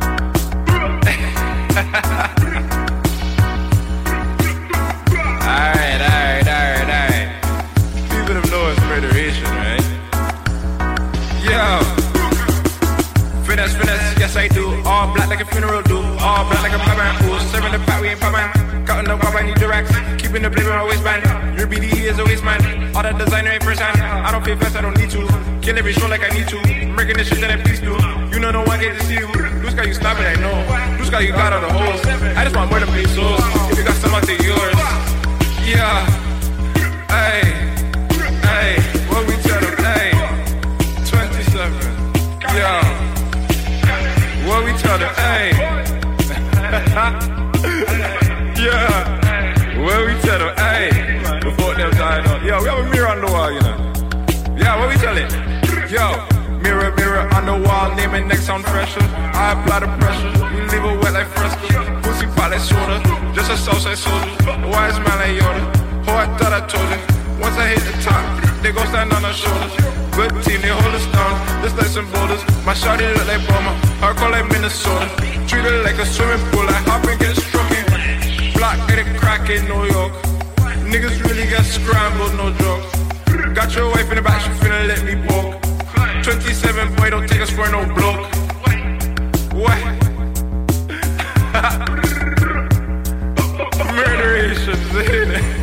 Alright. People don't know it's federation, right? Yo. Finesse, yes I do. All black like a funeral do. All black like a Batman. Who's serving the pot, we ain't Batman. Cutting the guap, I need the racks. Keeping the blade in my waistband. Your BDE is a wasteman. All that designer ain't first hand. I don't pay fast, I don't need to. Kill every show like I need to. I'm breaking this shit that I please do. You know no one get to see you. Loose guy you stop it, I know. Loose guy you got all the holes. I just want more than pesos. If you got some, I'll take yours. Yeah. Hey, what we tell them? Hey, 27. Yeah. What we tell them? Hey. Yeah. What we tell them? Hey. Before them dying on. Yo, we have a mirror on the wall, you know. Yeah, what we tell it? Yo. Mirror, mirror on the wall, name and next sound fresher. I apply the pressure. You leave it wet like fresco. Pussy about that soda. Just a Southside soldier, a wise man like Yoda. Oh, I thought I told you. Once I hit the top, they gon' stand on our shoulders. Good team, they hold us down, just like some boulders. My shawty look like Burma, her call like Minnesota. Treat her like a swimming pool, I hop and get struck in. Block, get it crack in New York. Niggas really get scrambled, no joke. Got your wife in the back, she finna let me poke. 27, boy, don't take us for no bloke. What? Murderation, ain't it?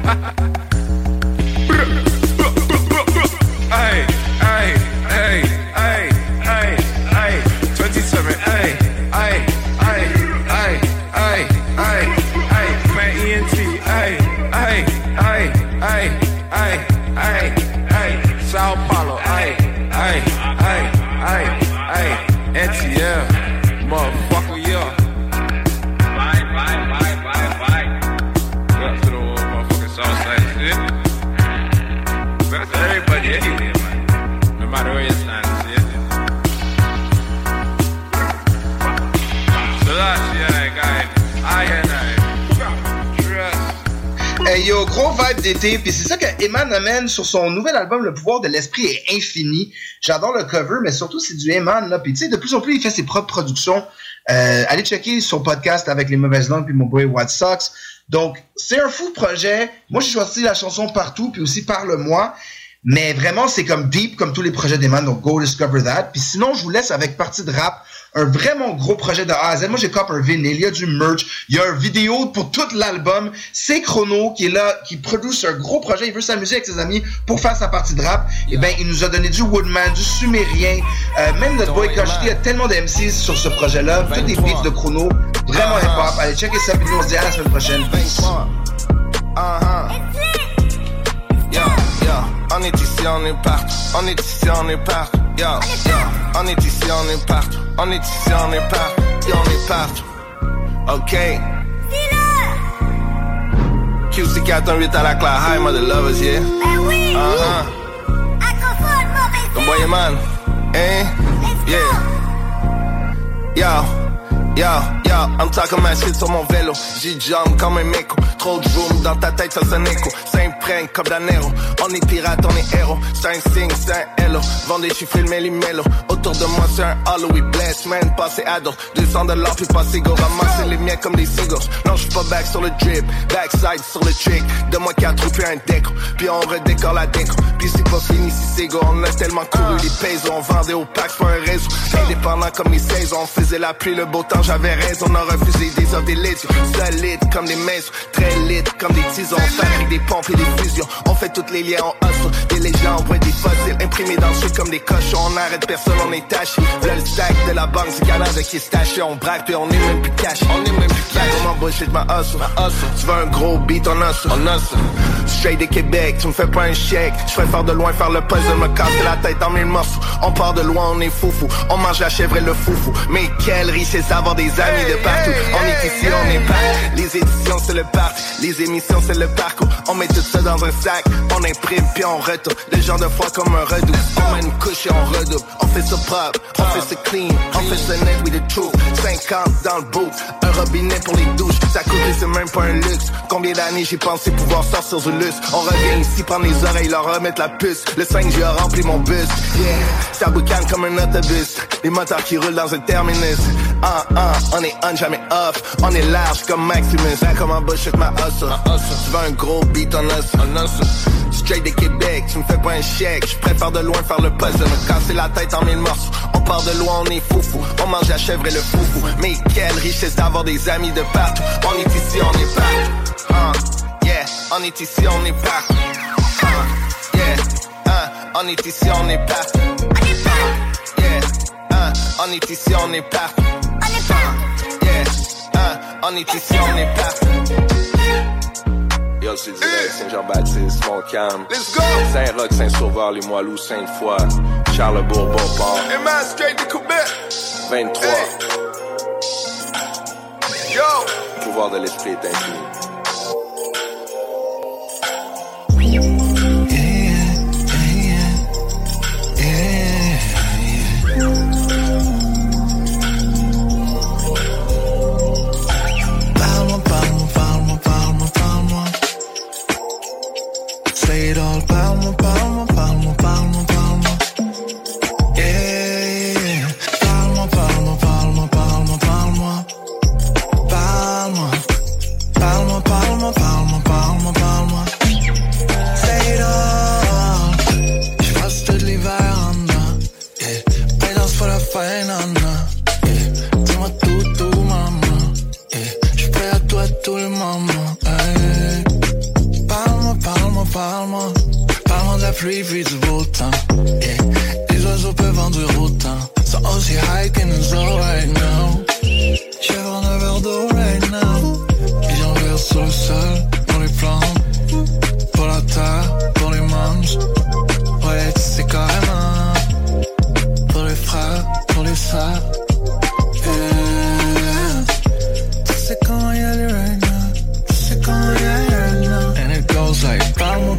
Ay, ay, ay, ay, ay, ay. 27, ay, ay, ay, ay, ay, ay, ay. Man, ENT, ay, ay, ay, ay, ay, ay, ay. Sao Paulo, ay, ay, ay, ay, ay. NTL, motherfucker, yeah. Bye, bye, bye, bye, bye. Up to the old motherfucking Southside shit. That's everybody anyway, man. No matter where you stand, see it. So that's, yeah, guy. Hey yo, gros vibe d'été, puis c'est ça que Eman amène sur son nouvel album Le pouvoir de l'esprit est infini. J'adore le cover, mais surtout c'est du Eman là, puis tu sais de plus en plus il fait ses propres productions. Allez checker son podcast avec les mauvaises langues puis mon boy White Sox. Donc c'est un fou projet. Moi j'ai choisi la chanson Partout puis aussi Parle-moi. Mais vraiment c'est comme deep comme tous les projets d'Eman, donc go discover that. Puis sinon je vous laisse avec Partie de rap. Un vraiment gros projet de A à Z. Moi, j'ai copé un vinyle, il y a du merch, il y a une vidéo pour tout l'album. C'est Chrono qui est là, qui produit un gros projet. Il veut s'amuser avec ses amis pour faire sa partie de rap. Et ben, il nous a donné du Woodman, du Sumérien. Même notre boy Koshti, il y a tellement de MCs sur ce projet-là. Tous des beats de Chrono. Vraiment hip-hop. Allez, checker ça, puis nous, on se dit à la semaine prochaine. Peace. On est ici, on est partout. On est ici, on est partout. Yo, yo. On est ici, on est partout. On est ici, on est partout. Yo, on est partout. OK. QC 418 à la classe. Hi, mother lovers, yeah. Ben oui. Ton boy man. Eh? Yeah. Yo. Yo, yo, I'm talking my shit sur mon vélo. J'y-jump comme un méco. Trop de boom dans ta tête, ça sonne écho. Ça imprègne comme d'anero. On est pirate, on est héros. C'est un signe, c'est un hello. Vend des chiffres, le méli-mélo. Autour de moi, c'est un halo. We bless, man, passé ado. $200 puis passé go. Ramasser les miens comme des cigares. Non, j'suis pas back sur le drip. Backside sur le trick. Donne-moi 4 roues puis un déco. Puis on redécore la déco. Puis c'est pas fini si c'est go. On a tellement couru les pesos. On vendait au pack pour un réseau. Indépendant comme les saisons. On faisait la pluie, le beau temps. J'avais raison, on a refusé des offres, des leads. Solides comme des maisons, très lit comme des tisons. On fabrique des pompes et des fusions. On fait toutes les liens, on hustle. Des légendes, on des fossiles. Imprimés dans le sud comme des cochons. On arrête personne, on est taché. V'là le stack de la banque du Canada qui est taché. On braque puis on est même plus cash. On est même plus cash. Comment bullshit ma hustle. Tu veux un gros beat, on hustle. On hustle. Straight de Québec, tu me fais pas un chèque. Je préfère de loin faire le puzzle, me casser la tête dans 1000 morceaux. On part de loin, on est foufou. On mange la chèvre et le foufou. Mais quelle richesse d'avoir des amis de partout. On est ici, on est partout. Les éditions c'est le parc, les émissions c'est le parcours. On met tout ça dans un sac, on imprime puis on retourne. Le genre de froid comme un redoute. On met une couche et on redouble. On fait ça propre, on fait ça clean, on fait ça net with the truth. 50 dans le boot, un robinet pour les douches. Ça coûte c'est même pas un luxe. Combien d'années j'ai pensé pouvoir sortir du luxe. On revient ici prendre les oreilles, leur remettre la puce. Le 5G a rempli mon bus. Yeah, ça boucane comme un autobus. Les moteurs qui roulent dans un terminus. On est on, jamais off. On est large comme Maximus. Là comme un bullshit ma hustle. Tu veux un gros beat, on hustle. Straight de Québec, tu me fais pas un chèque. Je préfère de loin faire le puzzle, me casser la tête en 1000 morceaux. On part de loin, on est foufou. On mange la chèvre et le foufou. Mais quelle richesse d'avoir des amis de partout. On est ici, on est partout. Yeah, on est ici, on est partout. Yeah, on est ici, on est partout. Yeah, on est ici, on est partout. On est ici, on est partout. Yo, c'est direct, Saint-Jean-Baptiste, Montcalm. Let's go! Saint-Roch, Saint-Sauveur, les Moilous, Sainte-Foy, Charlebourg-Beauport. Et man, straight to Québec. 23. Hey. Yo! Le pouvoir de l'esprit est infini. fin, nana. Yeah. Dis-moi tout, maman. Yeah. J'suis prêt à toi tout le moment. Hey. Parle-moi. Parle-moi de la pluie puis du beau temps. Yeah. Les oiseaux peuvent en dire autant. Sont aussi high que nous autres right now. J'ai prendre un verre d'eau right now. Et j'en verse sur le sol. Pour les plantes, pour la terre, pour les moms. Ouais, tu sais carrément. Pour les frères, pour les sœurs. Yeah. Tu sais comment y aller right now. Tu sais comment y aller right now. And it goes like parle-moi.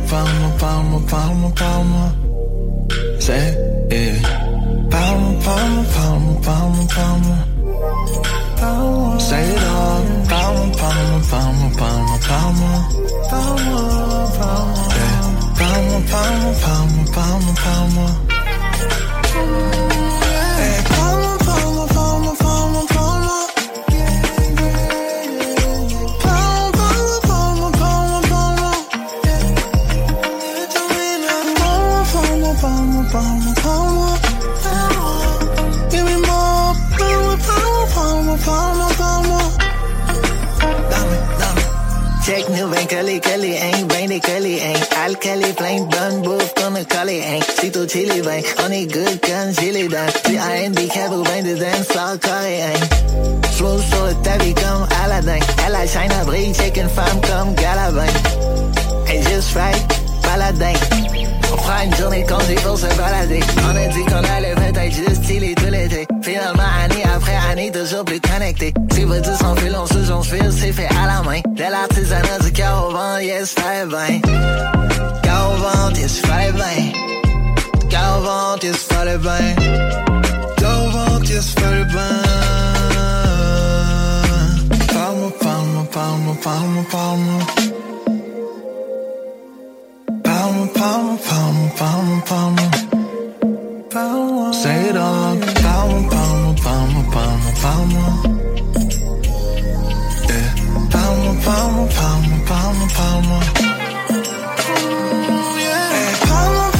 Say it. Parle-moi. Say it all. Parle-moi. Parle-moi. Hey, parle-moi. Give me more. Parle-moi. Check nous ben collé, hein, ben décollé, hein. Alcali, plein de bonne bouffe qu'on a collé, hein. C'est au chili, ben, on est good quand j'ai les dents. Puis R&B, cabo, ben de dance, floor coréen. Slow sur le tapis comme Aladdin. Elle a shine à brille, check une femme comme Galabin. And just right, paladin. On prend une journée de congé pour se balader. On a dit qu'on allait peut-être juste chiller tout l'été. Finalement, année après année, toujours plus connecté. C'est pas du sans fil, on se fil, c'est fait à la main. De l'artisanat du cœur au vent, yes, fallait bien. Cœur au vent, yes, fallait bien. Cœur au vent, yes, fallait bien. Cœur au vent, yes, fallait bien. Parle-moi. Parle-moi. Say it all. Parle-moi. Yeah. Parle-moi. Hey, parle-moi.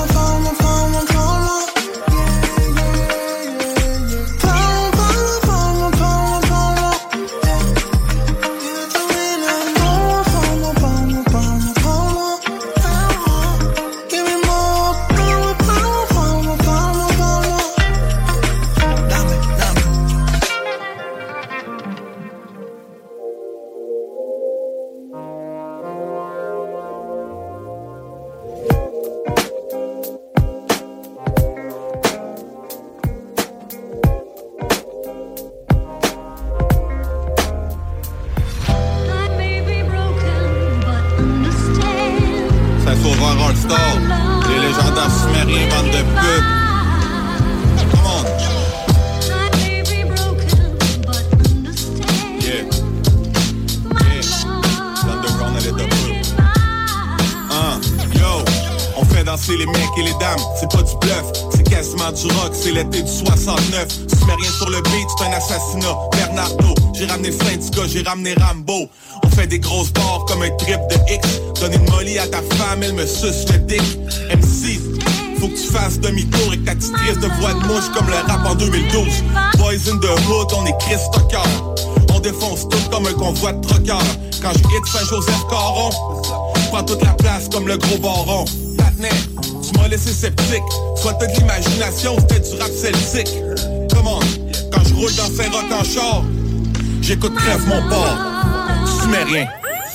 C'est les mecs et les dames, c'est pas du bluff, c'est quasiment du rock, c'est l'été du 69. Si tu mets rien sur le beat, c'est un assassinat. Bernardo, j'ai ramené le syndicat, j'ai ramené Rambo. On fait des grosses barres comme un trip de X. Donne une molly à ta femme, elle me suce le dick. MC, faut que tu fasses demi-tour avec ta petite crise de voix de mouche comme le rap en 2012. Boys in the hood, on est Chris Tucker. On défonce tout comme un convoi de truckers. Quand je hit Saint-Joseph-Caron, je prends toute la place comme le gros baron. Tu m'as laissé sceptique. Soit t'as de l'imagination, c'était du rap celtique. Come on, quand je roule dans Saint-Roch en char, j'écoute Crève mon port. Tu mets rien.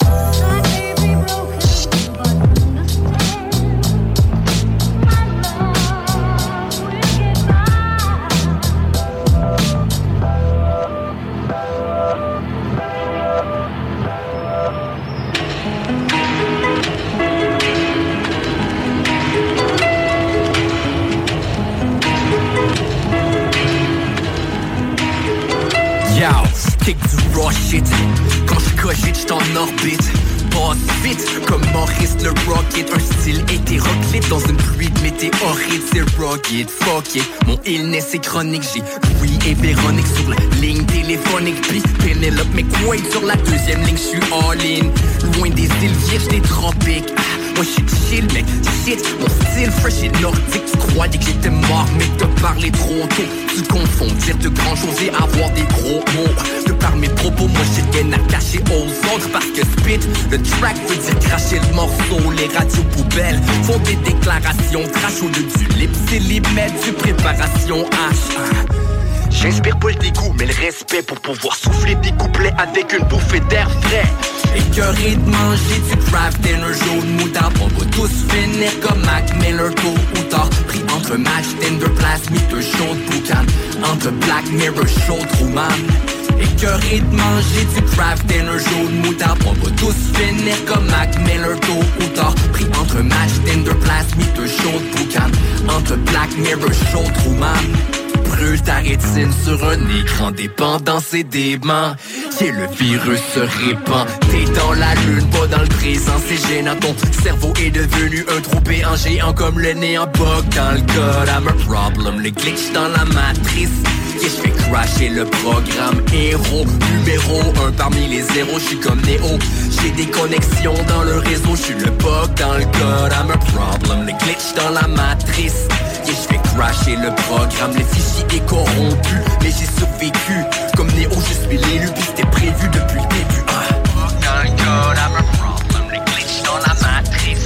Kick du raw shit. Quand je cogite, j'suis en orbite. Passe vite, comme Maurice le Rocket. Un style hétéroclite dans une pluie de météorites. C'est rugged, fuck it. Mon illness est chronique. J'ai Louis et Véronique sur la ligne téléphonique. Puis Penelope McQuaid sur la deuxième ligne. J'suis all-in. Loin des îles vierges des tropiques. moi shit chill mec, shit, mon style fresh et nordique. Tu croyais que j'étais mort mais te parler trop tôt. Tu confonds dire de grand chose et avoir des gros mots. De par mes propos, moi j'ai rien à cacher aux autres. Parce que spit, le track veut dire cracher le morceau. Les radios poubelles font des déclarations trash au lieu du lip, c'est les mettre du préparation H. J'inspire pas le dégoût, mais le respect pour pouvoir souffler des couplets avec une bouffée d'air frais. Écœuré de manger du craft dinner jaune moutarde. On va tous finir comme Mac Miller tôt ou tard. Pris entre match, tender place, mythe chaude boucan. Entre Black Mirror, show Truman. Écœuré de manger du craft dinner jaune moutarde. On va tous finir comme Mac Miller tôt ou tard. Pris entre match, tender place, mythe chaude boucan. Entre Black Mirror, show Truman. Brûle ta rétine sur un écran dépendant, c'est dément. Et le virus se répand. T'es dans la lune, pas dans le présent, c'est gênant. Ton cerveau est devenu un trou béant géant comme le néant. Bug dans le code, I'm a problem. Le glitch dans la matrice. Et je fais crasher le programme héros. Numéro 1 parmi les zéros, je suis comme Néo. J'ai des connexions dans le réseau, je suis le bug dans le code, I'm a problem. Le glitch dans la matrice. Et je fais crasher le programme, le fichier est corrompu. Mais j'ai survécu, comme Néo je suis l'élu. Puis c'était prévu depuis le début. Dans le code, I'm a problem. Le glitch dans la matrice.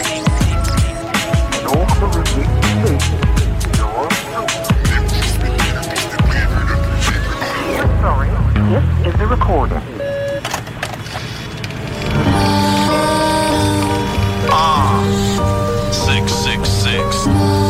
Sorry, this is the recorder. 666.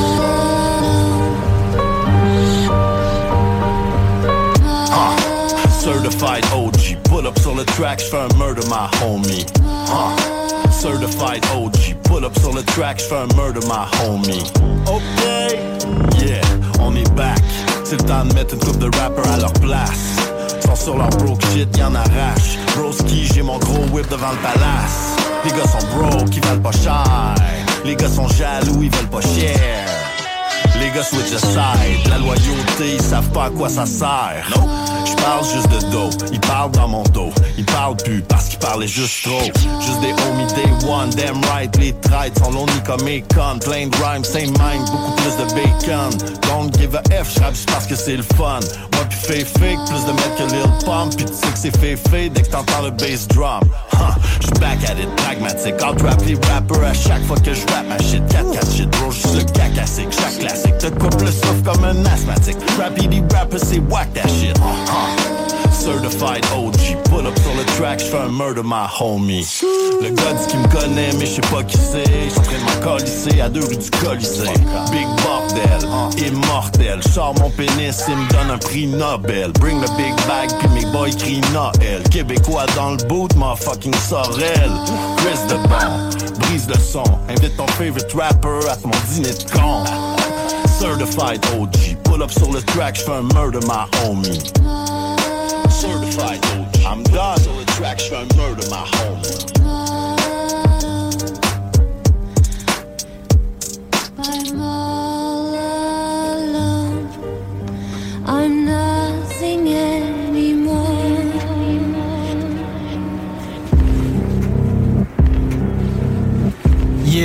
Certified OG, pull up sur le track, j'fais un murder my homie. Certified OG, pull up sur le track, j'fais un murder my homie. Ok, yeah, on est back. C'est le temps de mettre une coupe de rappers à leur place. Sont sur leur broke shit, y'en arrache. Broski, j'ai mon gros whip devant le palace. Les gars sont broke, ils valent pas cher. Les gars sont jaloux, ils veulent pas cher. Les gars switch aside. La loyauté, ils savent pas à quoi ça sert. Non, j'parle juste de dope. Ils parlent dans mon dos. Ils parlent plus parce qu'ils parlaient juste trop. Juste des homies day one, damn right. Les trades sont lonely comme Akon. Plein de rhymes, same mind, beaucoup plus de bacon. Don't give a F, j'rappe juste parce que c'est le fun. Moi pis fake, plus de mecs que Lil Pump. Pis tu sais que c'est fake dès que t'entends le bass drum. J'suis back at it, pragmatique. Out-rap les rappers à chaque fois que j'rappe ma shit. 4-4 shit, bro, j'suis le cacassique. Chaque classique te coupe le souffle comme un asthmatique. Rapidity rapper, c'est whack that shit. Certified OG, pull up sur le track, j'fais un murder my homie. Le gars dit qu'il me connaît, mais j'sais pas qui c'est. J'suis en train de m'en à 2 rues du Colisée. Big bordel, immortel. J'sors mon pénis, il me donne un prix Nobel. Bring the big bag, puis mes boys crient Noël. Québécois dans le boot, motherfucking Sorel. Chris de bon, brise le son. Invite ton favorite rapper à mon dîner de con. Certified OG, pull up sur le track, j'fais un murder my homie. Certified OG, I'm done. Sur le track, j'fais un murder my homie. I'm all alone. I'm nothing anymore. Yeah.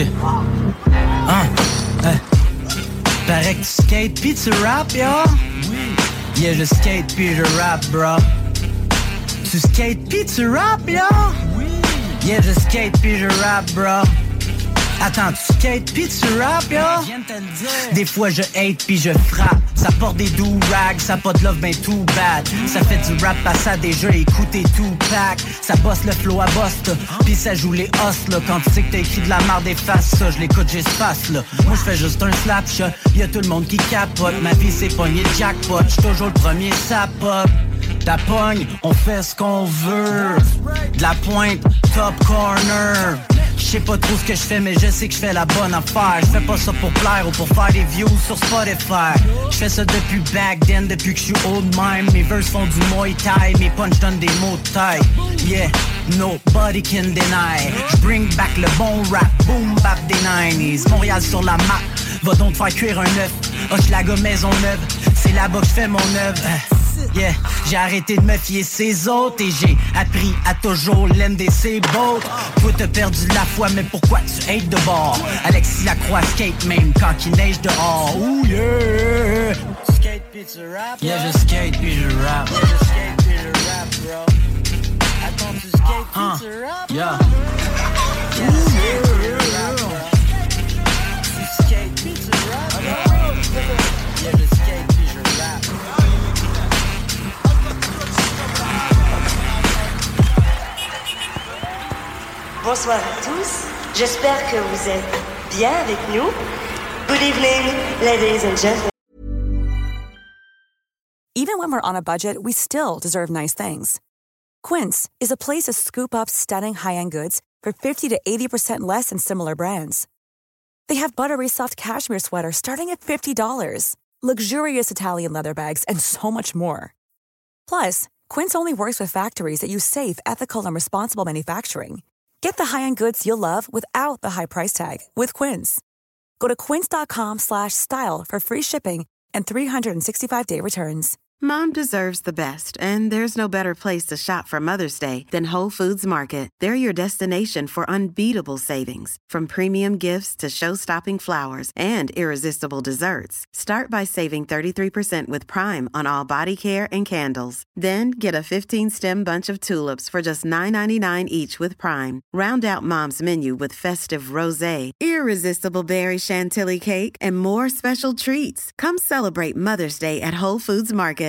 Paraît que tu skates pis tu rap, yo. Yeah, je skate pis je rap, bro. Tu skates pis tu rap, yo. Yeah, je skate pis je rap, bro. Attends, tu skates pis tu rap, yo. Des fois je hate pis je frappe. Ça porte des do-rags, ça pas de love ben too bad. Ça fait du rap passe à déjà écouter Tupac. Ça bosse le flow à Boston, pis ça joue les os là. Quand tu sais que t'as écrit de la merde, efface ça. Je l'écoute, j'espace là. Moi je fais juste un slap shot. Y'a tout le monde qui capote. Ma vie c'est pogner le jackpot. J'suis toujours le premier sapop. Ta pogne, on fait ce qu'on veut. De la pointe, top corner. J'sais pas trop ce que j'fais, mais je sais que j'fais la bonne affaire. J'fais pas ça pour plaire ou pour faire des views sur Spotify. J'fais ça depuis back then, depuis que j'suis old mime. Mes verses font du Muay Thai, mes punch donnent des mots de taille. Yeah, nobody can deny. J'bring back le bon rap, boom bap des 90s. Montréal sur la map, va donc te faire cuire un œuf. Hoche la gomme maison neuve, c'est là-bas que j'fais mon œuvre. Yeah, j'ai arrêté de me fier ses autres et j'ai appris à toujours l'aimer ses beaux. Toi t'as perdu la foi, mais pourquoi tu hates de bord? Alexis Lacroix skate même quand il neige dehors. Ooh yeah. Skate puis tu rap. Yeah, je skate puis je rap. Yeah, je skate puis je rap, bro. Attends, tu skate puis tu rap. Yeah. Yeah, je skate puis je rap, bro. Tu skate puis tu rap, bro. Yeah, je skate puis je rap. Bonsoir à tous, j'espère que vous êtes bien avec nous. Good evening, ladies and gentlemen. Even when we're on a budget, we still deserve nice things. Quince is a place to scoop up stunning high-end goods for 50 to 80% less than similar brands. They have buttery soft cashmere sweaters starting at $50, luxurious Italian leather bags, and so much more. Plus, Quince only works with factories that use safe, ethical, and responsible manufacturing. Get the high-end goods you'll love without the high price tag with Quince. Go to quince.com/style for free shipping and 365-day returns. Mom deserves the best, and there's no better place to shop for Mother's Day than Whole Foods Market. They're your destination for unbeatable savings, from premium gifts to show-stopping flowers and irresistible desserts. Start by saving 33% with Prime on all body care and candles. Then get a 15-stem bunch of tulips for just $9.99 each with Prime. Round out Mom's menu with festive rosé, irresistible berry chantilly cake, and more special treats. Come celebrate Mother's Day at Whole Foods Market